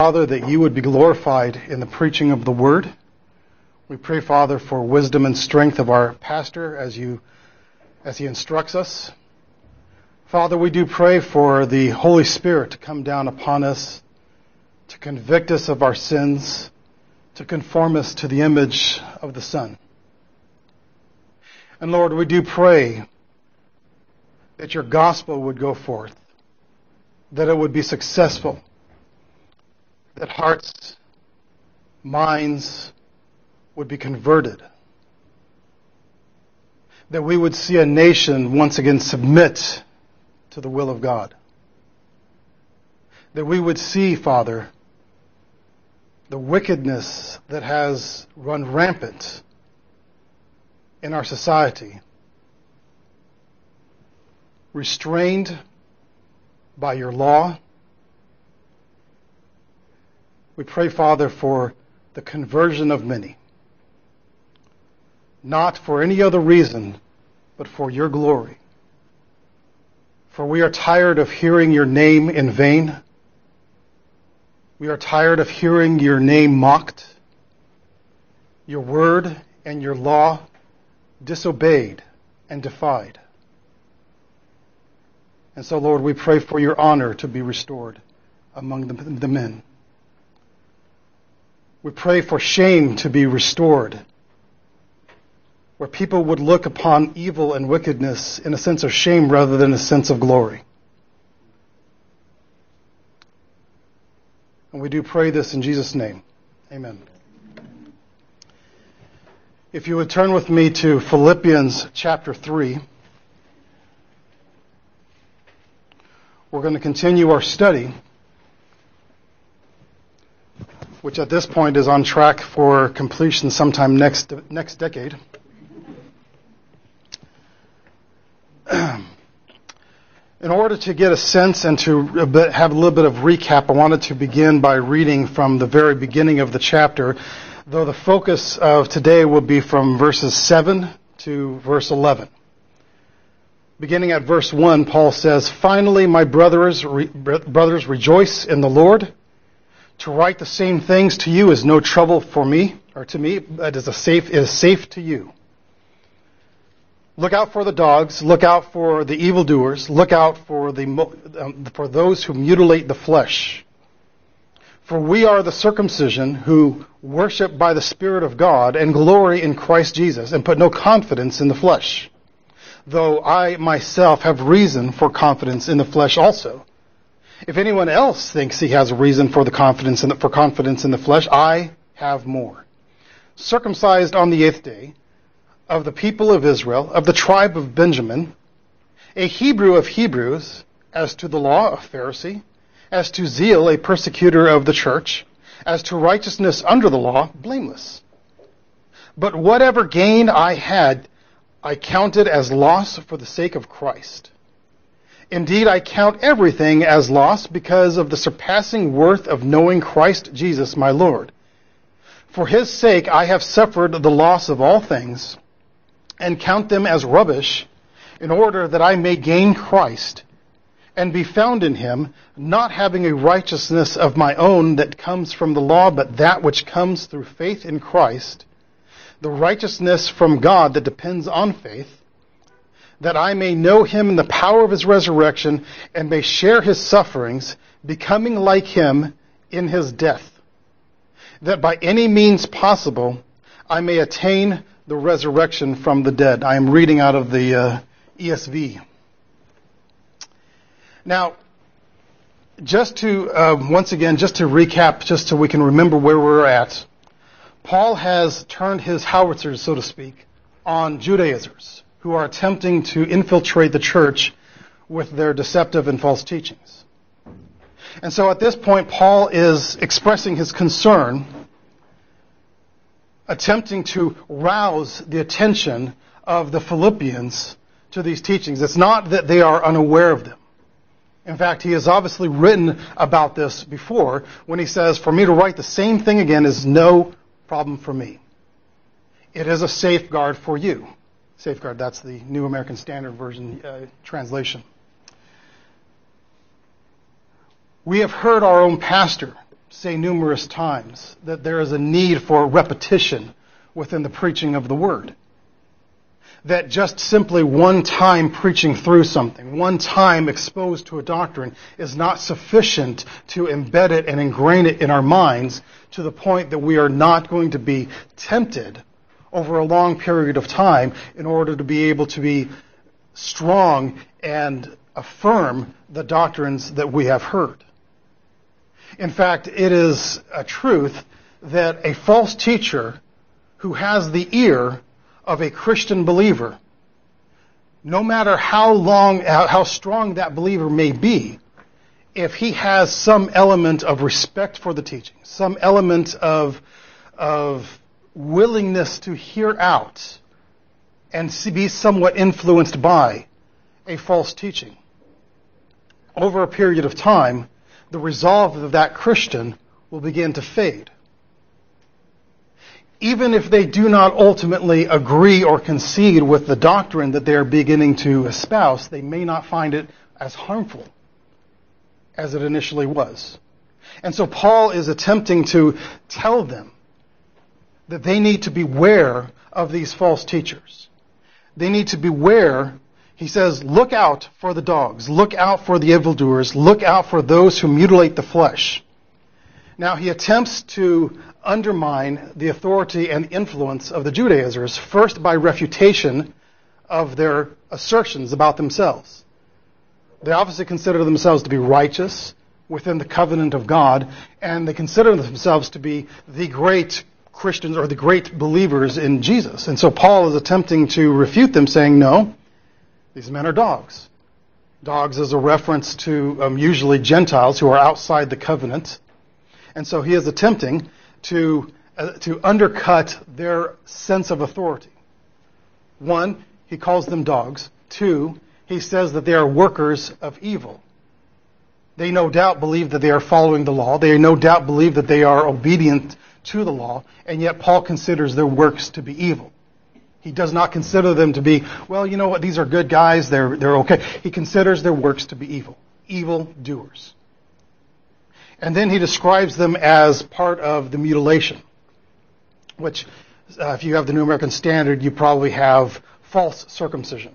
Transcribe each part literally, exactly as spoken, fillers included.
Father, that you would be glorified in the preaching of the word. We pray, Father, for wisdom and strength of our pastor as you, as he instructs us. Father, we do pray for the Holy Spirit to come down upon us, to convict us of our sins, to conform us to the image of the Son. And Lord, we do pray that your gospel would go forth, that it would be successful, that hearts, minds would be converted, that we would see a nation once again submit to the will of God, that we would see, Father, the wickedness that has run rampant in our society, restrained by your law. We pray, Father, for the conversion of many, not for any other reason, but for your glory. For we are tired of hearing your name in vain. We are tired of hearing your name mocked, your word and your law disobeyed and defied. And so, Lord, we pray for your honor to be restored among the, the men. We pray for shame to be restored, where people would look upon evil and wickedness in a sense of shame rather than a sense of glory. And we do pray this in Jesus' name. Amen. If you would turn with me to Philippians chapter three, we're going to continue our study, which at this point is on track for completion sometime next next decade. In order to get a sense and to have a little bit of recap, I wanted to begin by reading from the very beginning of the chapter, though the focus of today will be from verses seven to verse eleven. Beginning at verse one, Paul says, "Finally, my brothers, re- brothers, rejoice in the Lord. To write the same things to you is no trouble for me, or to me, it is a safe, it is safe to you. Look out for the dogs, look out for the evildoers, look out for the um, for those who mutilate the flesh. For we are the circumcision who worship by the Spirit of God and glory in Christ Jesus and put no confidence in the flesh. Though I myself have reason for confidence in the flesh also. If anyone else thinks he has a reason for the confidence in the, for confidence in the flesh, I have more. Circumcised on the eighth day, of the people of Israel, of the tribe of Benjamin, a Hebrew of Hebrews, as to the law, a Pharisee, as to zeal, a persecutor of the church, as to righteousness under the law, blameless. But whatever gain I had, I counted as loss for the sake of Christ. Indeed, I count everything as loss because of the surpassing worth of knowing Christ Jesus my Lord. For his sake I have suffered the loss of all things, and count them as rubbish, in order that I may gain Christ, and be found in him, not having a righteousness of my own that comes from the law, but that which comes through faith in Christ, the righteousness from God that depends on faith, that I may know him in the power of his resurrection, and may share his sufferings, becoming like him in his death, that by any means possible I may attain the resurrection from the dead." I am reading out of the uh, E S V. Now, just to, uh, once again, just to recap, just so we can remember where we're at, Paul has turned his howitzers, so to speak, on Judaizers, who are attempting to infiltrate the church with their deceptive and false teachings. And so at this point, Paul is expressing his concern, attempting to rouse the attention of the Philippians to these teachings. It's not that they are unaware of them. In fact, he has obviously written about this before when he says, "For me to write the same thing again is no problem for me. It is a safeguard for you." Safeguard, that's the New American Standard Version uh, translation. We have heard our own pastor say numerous times that there is a need for repetition within the preaching of the Word. That just simply one time preaching through something, one time exposed to a doctrine, is not sufficient to embed it and ingrain it in our minds to the point that we are not going to be tempted over a long period of time in order to be able to be strong and affirm the doctrines that we have heard. In fact, it is a truth that a false teacher who has the ear of a Christian believer, no matter how long, how strong that believer may be, if he has some element of respect for the teaching, some element of, of willingness to hear out and be somewhat influenced by a false teaching, over a period of time, the resolve of that Christian will begin to fade. Even if they do not ultimately agree or concede with the doctrine that they are beginning to espouse, they may not find it as harmful as it initially was. And so Paul is attempting to tell them that they need to beware of these false teachers. They need to beware. He says, look out for the dogs, look out for the evildoers, look out for those who mutilate the flesh. Now he attempts to undermine the authority and influence of the Judaizers, first by refutation of their assertions about themselves. They obviously consider themselves to be righteous within the covenant of God, and they consider themselves to be the great Christians or the great believers in Jesus. And so Paul is attempting to refute them, saying, no, these men are dogs. Dogs is a reference to um, usually Gentiles who are outside the covenant. And so he is attempting to uh, to undercut their sense of authority. One, he calls them dogs. Two, he says that they are workers of evil. They no doubt believe that they are following the law. They no doubt believe that they are obedient to the law, and yet Paul considers their works to be evil. He does not consider them to be, well, you know what, these are good guys, they're they're okay. He considers their works to be evil, evil doers. And then he describes them as part of the mutilation, which, uh, if you have the New American Standard, you probably have false circumcision.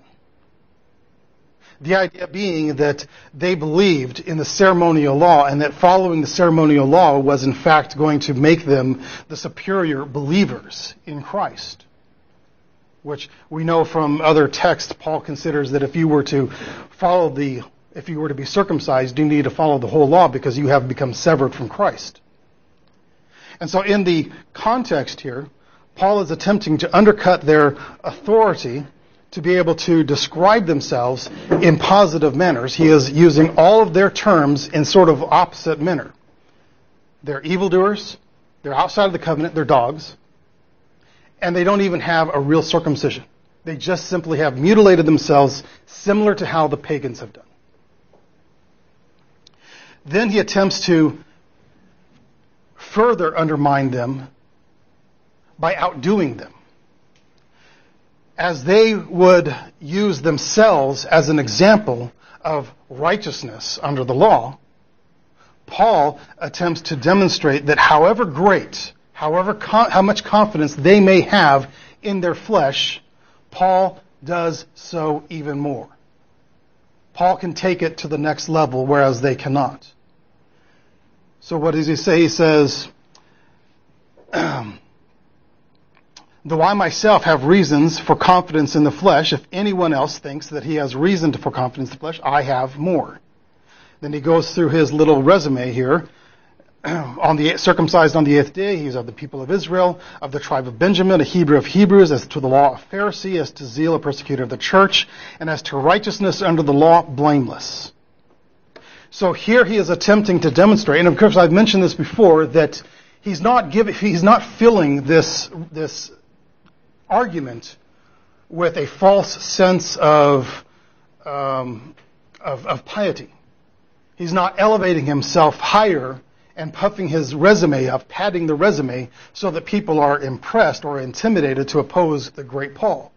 The idea being that they believed in the ceremonial law, and that following the ceremonial law was in fact going to make them the superior believers in Christ. Which we know from other texts, Paul considers that if you were to follow the If you were to be circumcised, you need to follow the whole law because you have become severed from Christ. And so in the context here, Paul is attempting to undercut their authority to be able to describe themselves in positive manners. He is using all of their terms in sort of opposite manner. They're evildoers, they're outside of the covenant, they're dogs, and they don't even have a real circumcision. They just simply have mutilated themselves similar to how the pagans have done. Then he attempts to further undermine them by outdoing them. As they would use themselves as an example of righteousness under the law, Paul attempts to demonstrate that however great, however con- how much confidence they may have in their flesh, Paul does so even more. Paul can take it to the next level, whereas they cannot. So what does he say? He says, though I myself have reasons for confidence in the flesh, if anyone else thinks that he has reason for confidence in the flesh, I have more. Then he goes through his little resume here. On the circumcised on the eighth day, he is of the people of Israel, of the tribe of Benjamin, a Hebrew of Hebrews, as to the law a Pharisee, as to zeal a persecutor of the church, and as to righteousness under the law blameless. So here he is attempting to demonstrate, and of course I've mentioned this before, that he's not giving, he's not filling this this argument with a false sense of um, of, of piety. He's not elevating himself higher and puffing his resume up, padding the resume, so that people are impressed or intimidated to oppose the great Paul.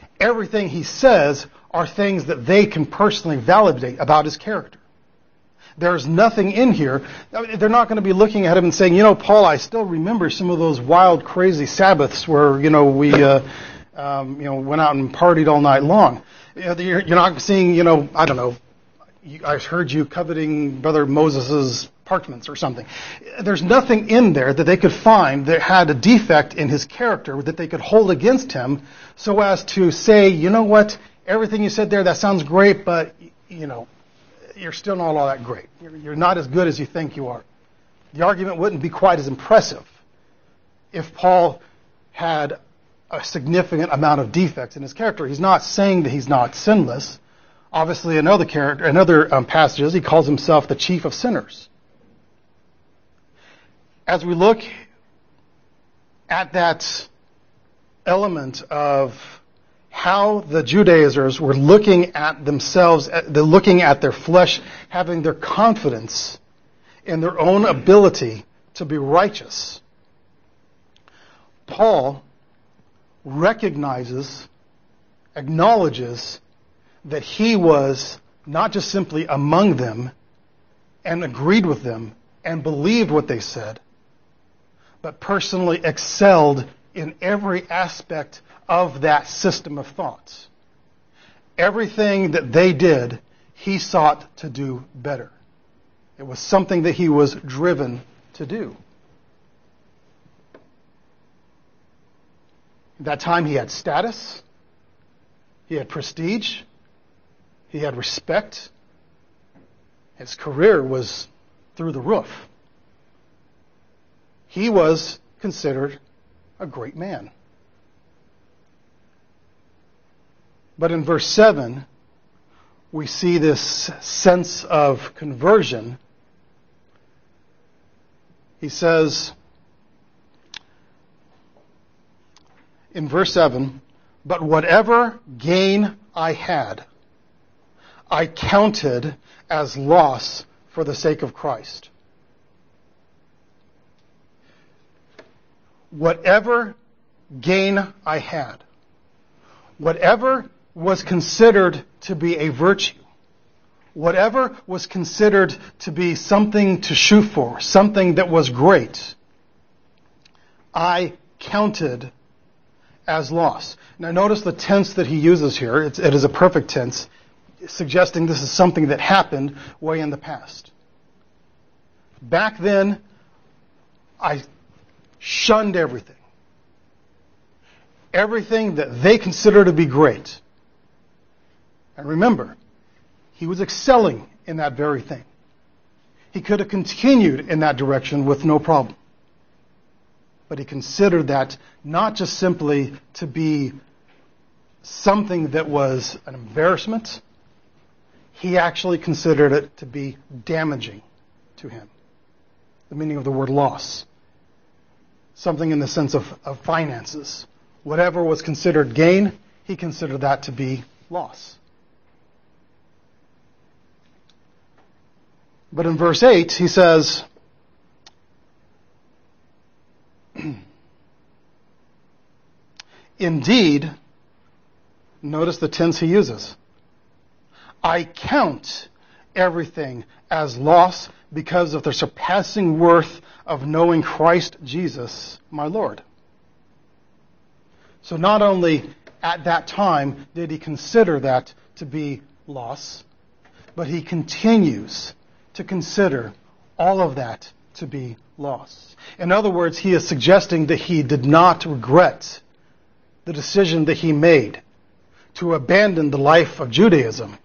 Everything he says are things that they can personally validate about his character. There's nothing in here. They're not going to be looking at him and saying, you know, Paul, I still remember some of those wild, crazy Sabbaths where, you know, we, uh, um, you know, went out and partied all night long. You're, you're not seeing, you know, I don't know, I heard you coveting Brother Moses's parchments or something. There's nothing in there that they could find that had a defect in his character that they could hold against him so as to say, you know what, everything you said there, that sounds great, but, you know, you're still not all that great. You're, you're not as good as you think you are. The argument wouldn't be quite as impressive if Paul had a significant amount of defects in his character. He's not saying that he's not sinless. Obviously, in other character, in other um, passages, he calls himself the chief of sinners. As we look at that element of how the Judaizers were looking at themselves, they're looking at their flesh, having their confidence in their own ability to be righteous, Paul recognizes, acknowledges that he was not just simply among them and agreed with them and believed what they said, but personally excelled in every aspect of that system of thoughts. Everything that they did, he sought to do better. It was something that he was driven to do. At that time, he had status, he had prestige, he had respect. His career was through the roof. He was considered a great man. But in verse seven, we see this sense of conversion. He says in verse seven, "But whatever gain I had, I counted as loss for the sake of Christ." Whatever gain I had, whatever was considered to be a virtue, whatever was considered to be something to shoot for, something that was great, I counted as loss. Now notice the tense that he uses here. It's, it is a perfect tense, suggesting this is something that happened way in the past. Back then, I shunned everything. Everything that they consider to be great. And remember, he was excelling in that very thing. He could have continued in that direction with no problem. But he considered that not just simply to be something that was an embarrassment, he actually considered it to be damaging to him. The meaning of the word loss. Something in the sense of, of finances. Whatever was considered gain, he considered that to be loss. But in verse eight, he says, "Indeed," notice the tense he uses, "I count everything as loss because of the surpassing worth of knowing Christ Jesus, my Lord." So not only at that time did he consider that to be loss, but he continues to consider all of that to be loss. In other words, he is suggesting that he did not regret the decision that he made to abandon the life of Judaism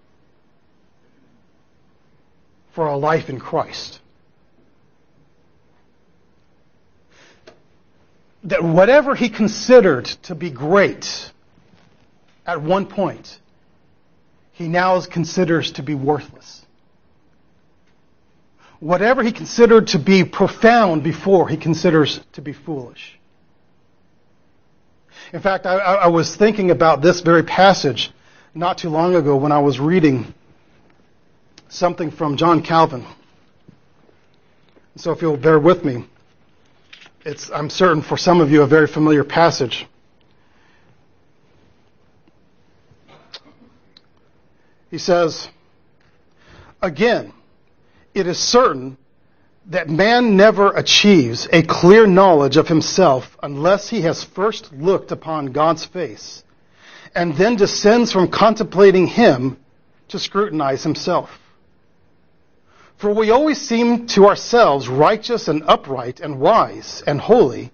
for a life in Christ. That whatever he considered to be great at one point, he now considers to be worthless. Whatever he considered to be profound before, he considers to be foolish. In fact, I, I was thinking about this very passage not too long ago when I was reading something from John Calvin. So if you'll bear with me, it's, I'm certain for some of you, a very familiar passage. He says, "Again, it is certain that man never achieves a clear knowledge of himself unless he has first looked upon God's face and then descends from contemplating him to scrutinize himself. For we always seem to ourselves righteous and upright and wise and holy.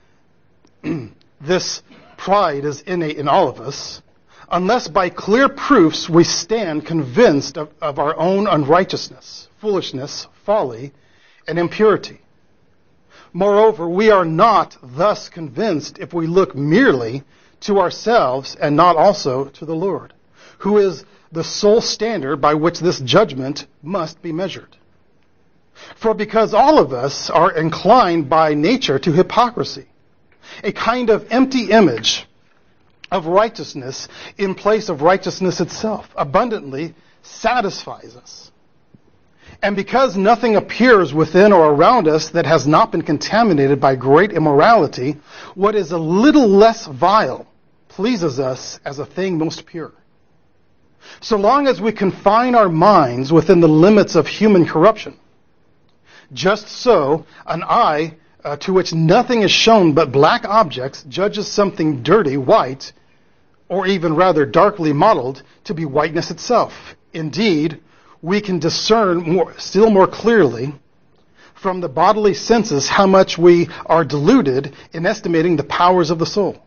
This pride is innate in all of us, unless by clear proofs we stand convinced of, of our own unrighteousness, foolishness, folly, and impurity. Moreover, we are not thus convinced if we look merely to ourselves and not also to the Lord, who is the sole standard by which this judgment must be measured. For because all of us are inclined by nature to hypocrisy, a kind of empty image of righteousness in place of righteousness itself, abundantly satisfies us. And because nothing appears within or around us that has not been contaminated by great immorality, what is a little less vile pleases us as a thing most pure. So long as we confine our minds within the limits of human corruption, just so an eye uh, to which nothing is shown but black objects judges something dirty, white, or even rather darkly modeled to be whiteness itself. Indeed, we can discern more, still more clearly from the bodily senses how much we are deluded in estimating the powers of the soul.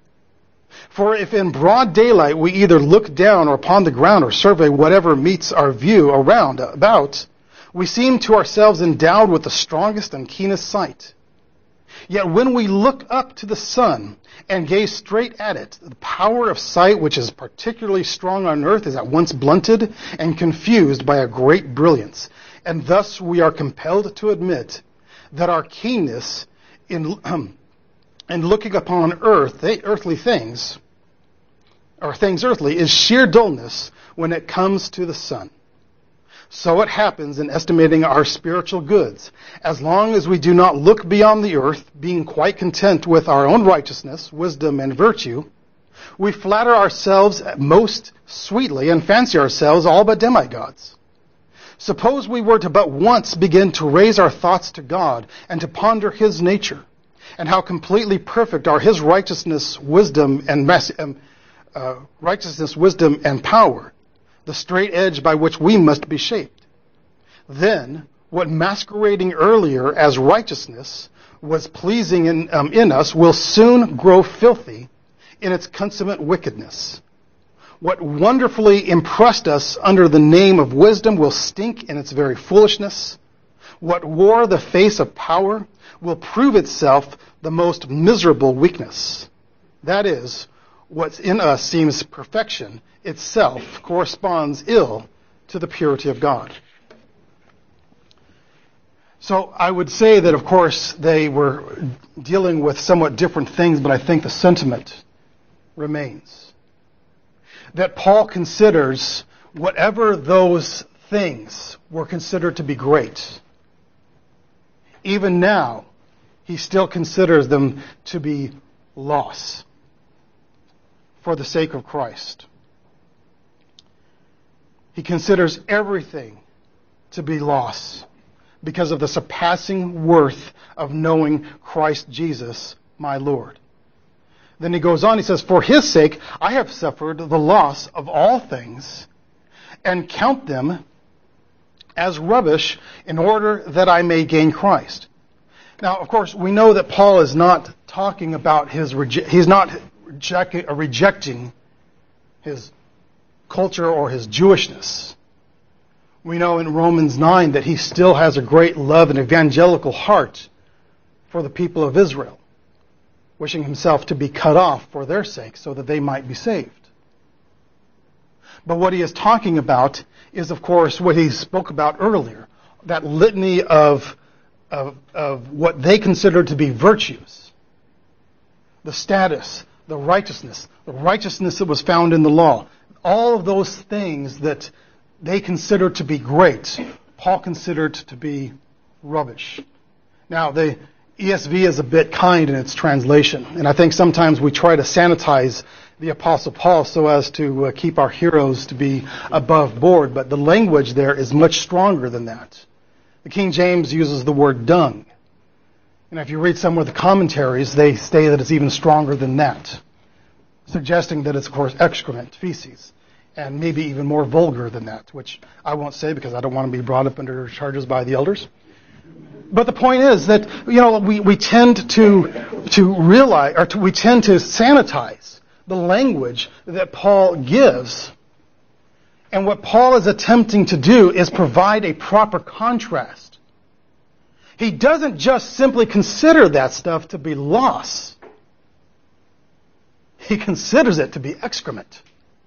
For if in broad daylight we either look down or upon the ground or survey whatever meets our view around about, we seem to ourselves endowed with the strongest and keenest sight. Yet when we look up to the sun and gaze straight at it, the power of sight, which is particularly strong on earth, is at once blunted and confused by a great brilliance. And thus we are compelled to admit that our keenness in, um, in looking upon earth, earthly things, or things earthly, is sheer dullness when it comes to the sun. So it happens in estimating our spiritual goods. As long as we do not look beyond the earth, being quite content with our own righteousness, wisdom, and virtue, we flatter ourselves most sweetly and fancy ourselves all but demigods. Suppose we were to but once begin to raise our thoughts to God and to ponder His nature, and how completely perfect are His righteousness, wisdom, and uh, righteousness, wisdom, and power, the straight edge by which we must be shaped. Then, what masquerading earlier as righteousness was pleasing in, um, in us will soon grow filthy in its consummate wickedness. What wonderfully impressed us under the name of wisdom will stink in its very foolishness. What wore the face of power will prove itself the most miserable weakness. That is, what in us seems perfection itself corresponds ill to the purity of God. So I would say that, of course, they were dealing with somewhat different things, but I think the sentiment remains. That Paul considers whatever those things were considered to be great, even now, he still considers them to be loss for the sake of Christ. He considers everything to be loss because of the surpassing worth of knowing Christ Jesus, my Lord. Then he goes on, he says, for His sake I have suffered the loss of all things and count them as rubbish in order that I may gain Christ. Now, of course, we know that Paul is not talking about his, reje- he's not reject- rejecting his culture or his Jewishness. We know in Romans nine that he still has a great love and evangelical heart for the people of Israel, wishing himself to be cut off for their sake so that they might be saved. But what he is talking about is, of course, what he spoke about earlier, that litany of, of, of what they considered to be virtues. The status, the righteousness, the righteousness that was found in the law. All of those things that they considered to be great, Paul considered to be rubbish. Now, the E S V is a bit kind in its translation, and I think sometimes we try to sanitize the Apostle Paul so as to uh, keep our heroes to be above board, but the language there is much stronger than that. The King James uses the word dung. And if you read some of the commentaries, they say that it's even stronger than that, suggesting that it's, of course, excrement, feces, and maybe even more vulgar than that, which I won't say because I don't want to be brought up under charges by the elders. But the point is that, you know, we, we tend to to realize, or to, we tend to sanitize the language that Paul gives. And what Paul is attempting to do is provide a proper contrast. He doesn't just simply consider that stuff to be loss. He considers it to be excrement.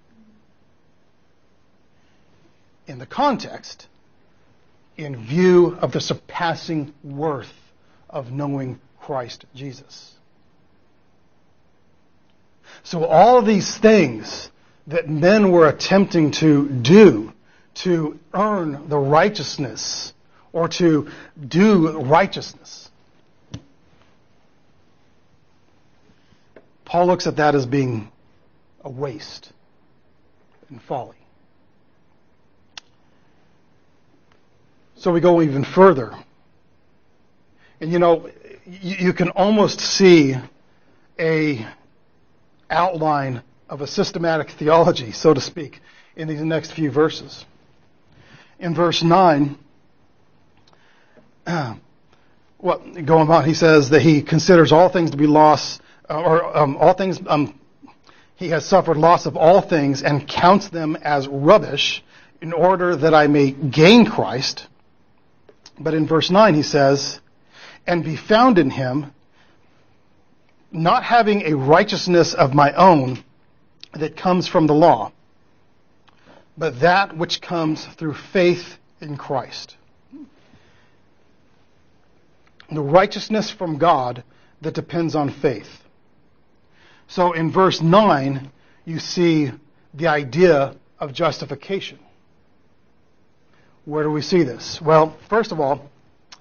In the context, in view of the surpassing worth of knowing Christ Jesus. So all of these things that men were attempting to do to earn the righteousness or to do righteousness, Paul looks at that as being a waste and folly. So we go even further. And you know, you, you can almost see a outline of a systematic theology, so to speak, in these next few verses. In verse nine, uh, well, going on, he says that he considers all things to be loss, uh, or um, all things, um, he has suffered loss of all things and counts them as rubbish in order that I may gain Christ. But in verse nine he says, and be found in him, not having a righteousness of my own that comes from the law, but that which comes through faith in Christ. The righteousness from God that depends on faith. So in verse nine, you see the idea of justification. Where do we see this? Well, first of all,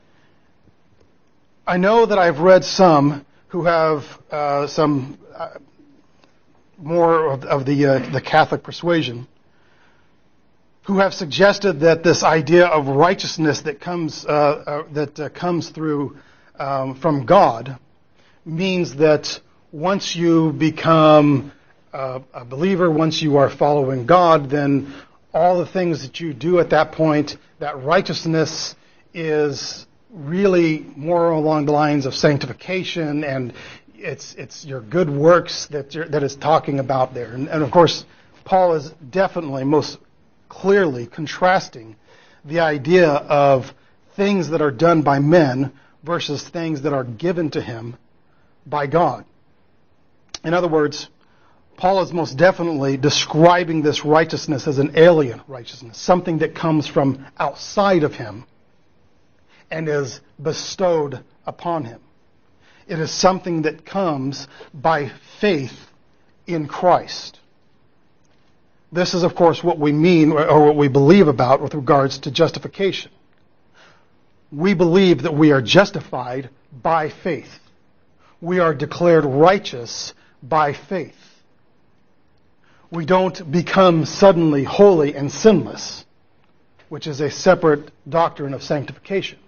I know that I've read some who have uh, some uh, more of, of the uh, the Catholic persuasion, who have suggested that this idea of righteousness that comes uh, uh, that uh, comes through um, from God means that once you become uh, a believer, once you are following God, then all the things that you do at that point, that righteousness is really more along the lines of sanctification, and it's it's your good works that you're, that is talking about there. And, and of course, Paul is definitely most clearly contrasting the idea of things that are done by men versus things that are given to him by God. In other words, Paul is most definitely describing this righteousness as an alien righteousness, something that comes from outside of him and is bestowed upon him. It is something that comes by faith in Christ. This is, of course, what we mean or what we believe about with regards to justification. We believe that we are justified by faith. We are declared righteous by faith. We don't become suddenly holy and sinless, which is a separate doctrine of sanctification.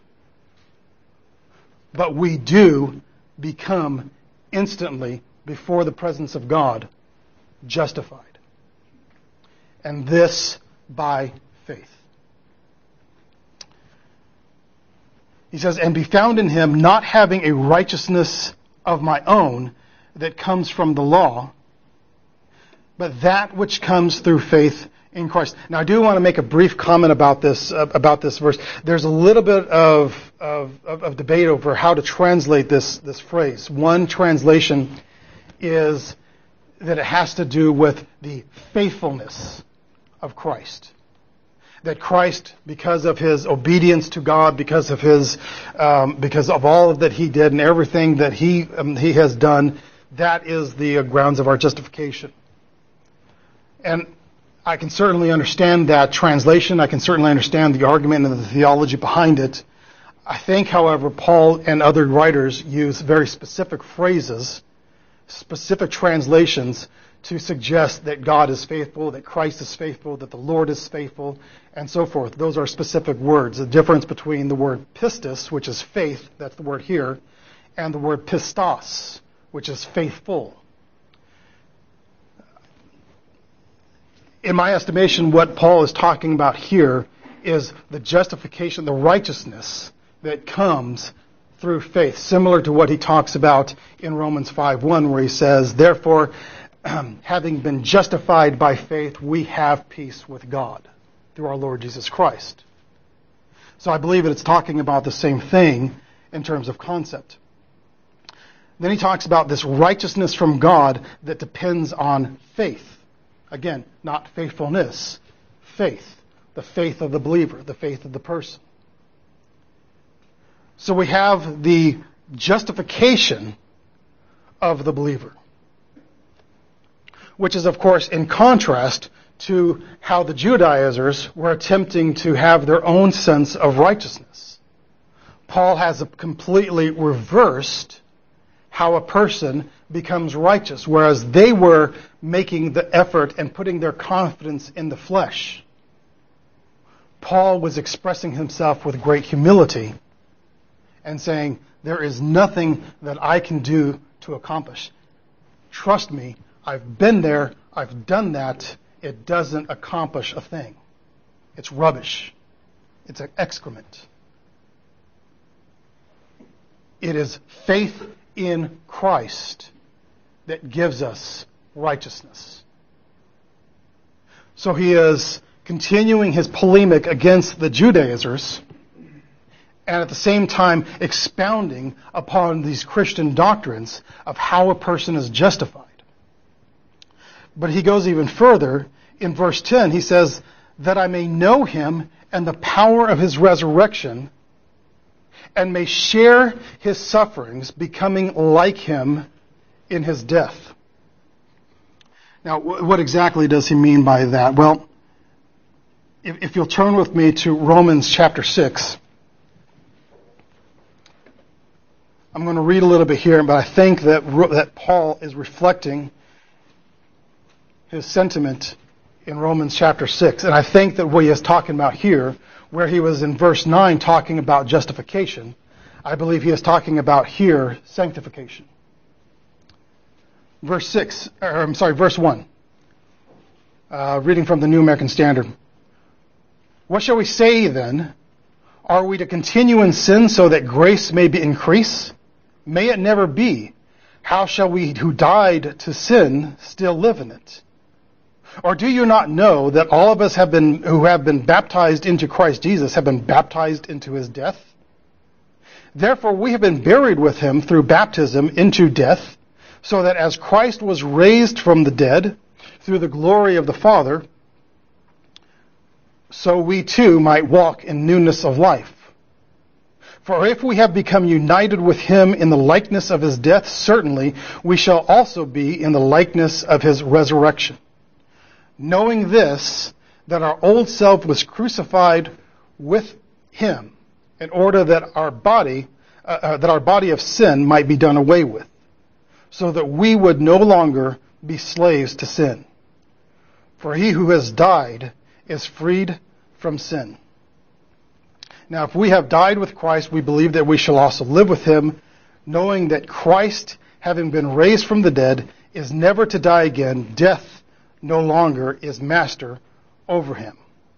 But we do become instantly, before the presence of God, justified. And this by faith. He says, and be found in him, not having a righteousness of my own that comes from the law, but that which comes through faith in Christ. Now, I do want to make a brief comment about this uh, about this verse. There's a little bit of, of of debate over how to translate this this phrase. One translation is that it has to do with the faithfulness of Christ. That Christ, because of his obedience to God, because of his um, because of all that he did and everything that he um, he has done, that is the uh, grounds of our justification. And I can certainly understand that translation. I can certainly understand the argument and the theology behind it. I think, however, Paul and other writers use very specific phrases specific translations to suggest that God is faithful, that Christ is faithful, that the Lord is faithful, and so forth. Those are specific words. The difference between the word pistis, which is faith, that's the word here, and the word pistos, which is faithful. In my estimation, what Paul is talking about here is the justification, the righteousness that comes through faith, similar to what he talks about in Romans five one, where he says, therefore, having been justified by faith, we have peace with God through our Lord Jesus Christ. So I believe that it's talking about the same thing in terms of concept. Then he talks about this righteousness from God that depends on faith. Again, not faithfulness, faith. The faith of the believer, the faith of the person. So we have the justification of the believer, which is, of course, in contrast to how the Judaizers were attempting to have their own sense of righteousness. Paul has completely reversed how a person becomes righteous, whereas they were making the effort and putting their confidence in the flesh. Paul was expressing himself with great humility and saying, there is nothing that I can do to accomplish. Trust me, I've been there, I've done that. It doesn't accomplish a thing. It's rubbish. It's an excrement. It is faith in Christ that gives us righteousness. So he is continuing his polemic against the Judaizers, and at the same time expounding upon these Christian doctrines of how a person is justified. But he goes even further. In verse ten, he says, that I may know him and the power of his resurrection, and may share his sufferings, becoming like him in his death. Now, what exactly does he mean by that? Well, if, if you'll turn with me to Romans chapter six. I'm going to read a little bit here, but I think that, that Paul is reflecting his sentiment in Romans chapter six. And I think that what he is talking about here, where he was in verse nine talking about justification, I believe he is talking about here sanctification. Verse six, or I'm sorry, verse one. Uh, reading from the New American Standard. What shall we say then? Are we to continue in sin so that grace may be increase? May it never be. How shall we who died to sin still live in it? Or do you not know that all of us have been who have been baptized into Christ Jesus have been baptized into his death? Therefore we have been buried with him through baptism into death, so that as Christ was raised from the dead through the glory of the Father, so we too might walk in newness of life. For if we have become united with him in the likeness of his death, certainly we shall also be in the likeness of his resurrection. Knowing this, that our old self was crucified with him, in order that our body, uh, uh, that our body of sin might be done away with, so that we would no longer be slaves to sin. For he who has died is freed from sin. Now, if we have died with Christ, we believe that we shall also live with him, knowing that Christ, having been raised from the dead, is never to die again. Death no longer is master over him.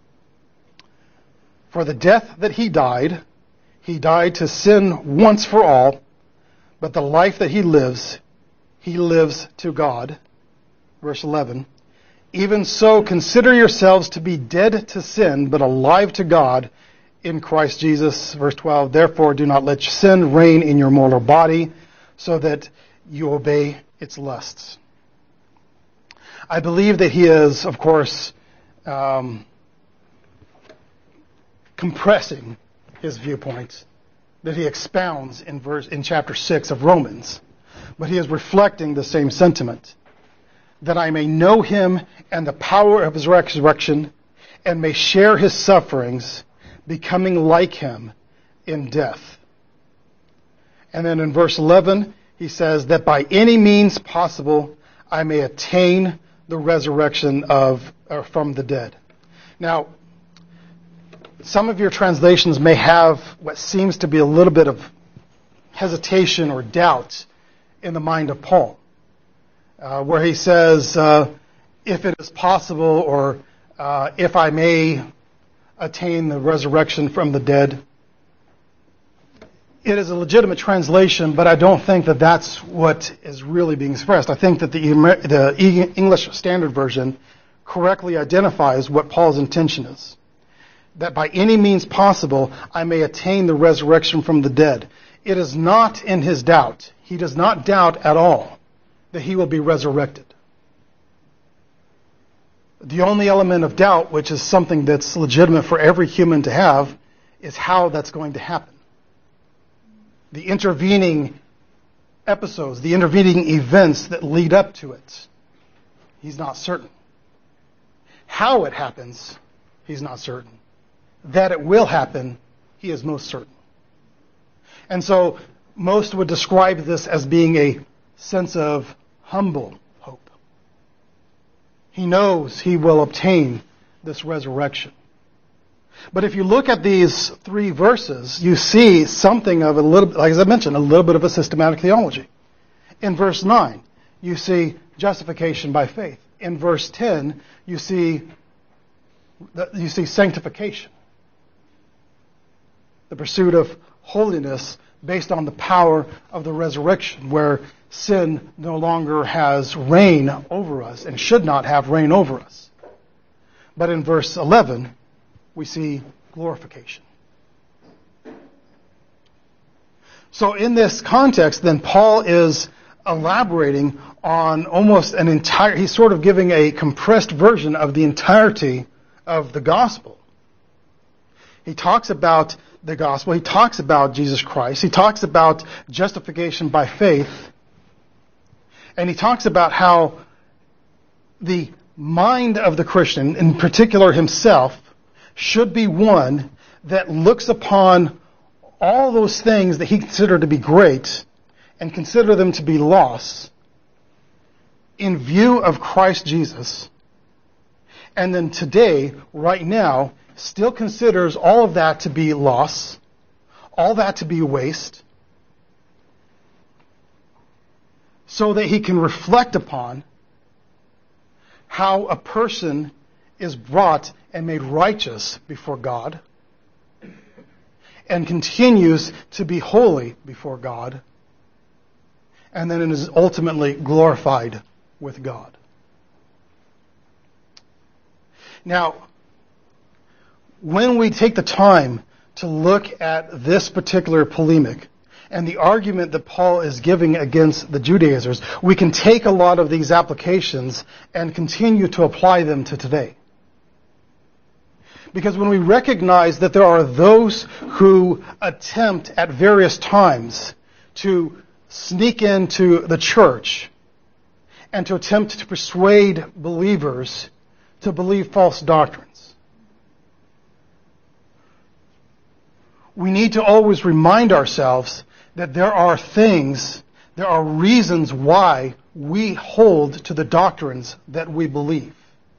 For the death that he died, he died to sin once for all, but the life that he lives, he lives to God. Verse eleven. Even so, consider yourselves to be dead to sin, but alive to God in Christ Jesus. Verse twelve. Therefore, do not let sin reign in your mortal body, so that you obey its lusts. I believe that he is, of course, um, compressing his viewpoints that he expounds in verse in chapter six of Romans, but he is reflecting the same sentiment, that I may know him and the power of his resurrection, and may share his sufferings, becoming like him in death. And then in verse eleven, he says, that by any means possible I may attain the resurrection of or from the dead. Now, some of your translations may have what seems to be a little bit of hesitation or doubt in the mind of Paul, uh, where he says, uh, if it is possible, or uh, if I may attain the resurrection from the dead. It is a legitimate translation, but I don't think that that's what is really being expressed. I think that the, the English Standard Version correctly identifies what Paul's intention is. That by any means possible, I may attain the resurrection from the dead. It is not in his doubt. He does not doubt at all that he will be resurrected. The only element of doubt, which is something that's legitimate for every human to have, is how that's going to happen. The intervening episodes, the intervening events that lead up to it, he's not certain. How it happens, he's not certain. That it will happen, he is most certain. And so most would describe this as being a sense of humble hope. He knows he will obtain this resurrection. But if you look at these three verses, you see something of a little, like as I mentioned, a little bit of a systematic theology. In verse nine, you see justification by faith. In verse ten, you see you see sanctification, the pursuit of holiness based on the power of the resurrection, where sin no longer has reign over us and should not have reign over us. But in verse eleven, we see glorification. So in this context, then, Paul is elaborating on almost an entire, he's sort of giving a compressed version of the entirety of the gospel. He talks about the gospel, he talks about Jesus Christ, he talks about justification by faith, and he talks about how the mind of the Christian, in particular himself, should be one that looks upon all those things that he considered to be great and consider them to be loss in view of Christ Jesus. And then today, right now, still considers all of that to be loss, all that to be waste, so that he can reflect upon how a person is brought and made righteous before God and continues to be holy before God, and then is ultimately glorified with God. Now, when we take the time to look at this particular polemic and the argument that Paul is giving against the Judaizers, we can take a lot of these applications and continue to apply them to today. Because when we recognize that there are those who attempt at various times to sneak into the church and to attempt to persuade believers to believe false doctrines, we need to always remind ourselves that there are things, there are reasons why we hold to the doctrines that we believe.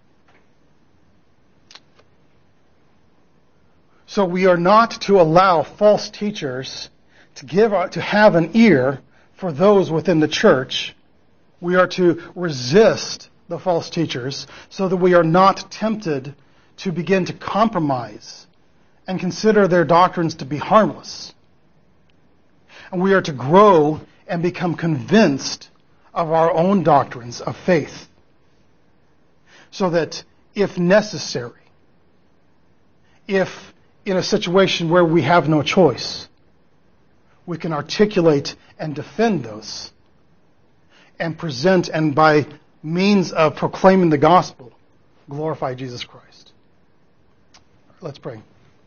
So we are not to allow false teachers to give to have an ear for those within the church. We are to resist the false teachers so that we are not tempted to begin to compromise and consider their doctrines to be harmless. And we are to grow and become convinced of our own doctrines of faith, so that if necessary, if in a situation where we have no choice, we can articulate and defend those and present, and by means of proclaiming the gospel, glorify Jesus Christ. Let's pray.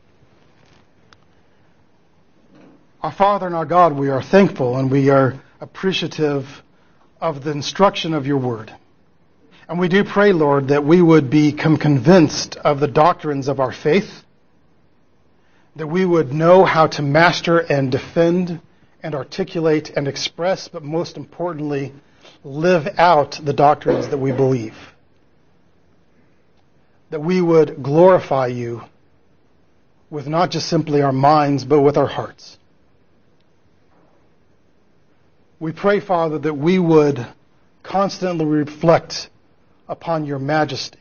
Our Father and our God, we are thankful and we are appreciative of the instruction of your word. And we do pray, Lord, that we would become convinced of the doctrines of our faith, that we would know how to master and defend and articulate and express, but most importantly, live out the doctrines that we believe. That we would glorify you with not just simply our minds, but with our hearts. We pray, Father, that we would constantly reflect upon your majesty.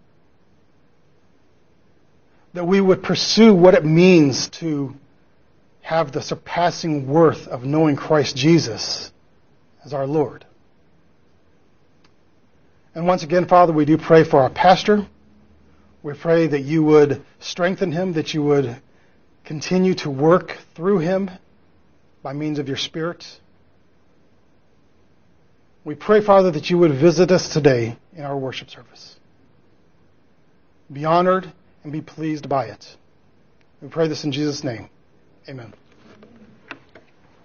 That we would pursue what it means to have the surpassing worth of knowing Christ Jesus as our Lord. And once again, Father, we do pray for our pastor. We pray that you would strengthen him, that you would continue to work through him by means of your Spirit. We pray, Father, that you would visit us today in our worship service. Be honored and be pleased by it. We pray this in Jesus' name. Amen.